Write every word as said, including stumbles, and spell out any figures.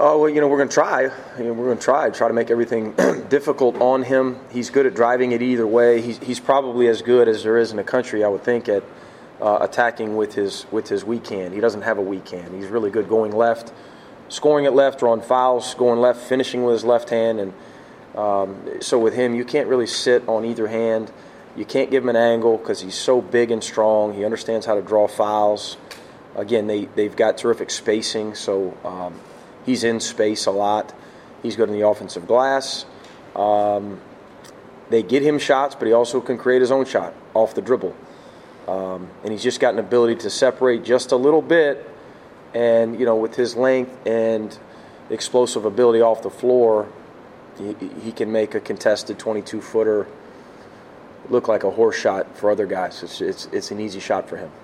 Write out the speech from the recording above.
Oh, well, you know, we're going to try. You know, we're going to try, try to make everything difficult on him. He's good at driving it either way. He's, he's probably as good as there is in the country, I would think, at uh, attacking with his with his weak hand. He doesn't have a weak hand. He's really good going left, scoring at left, drawing fouls, going left, finishing with his left hand. And um, so with him, you can't really sit on either hand. You can't give him an angle because he's so big and strong. He understands how to draw fouls. Again, they, they've got terrific spacing, so um, he's in space a lot. He's good in the offensive glass. Um, they get him shots, but he also can create his own shot off the dribble. Um, and he's just got an ability to separate just a little bit. And, you know, with his length and explosive ability off the floor, he, he can make a contested twenty-two footer look like a horse shot for other guys. It's, it's, it's an easy shot for him.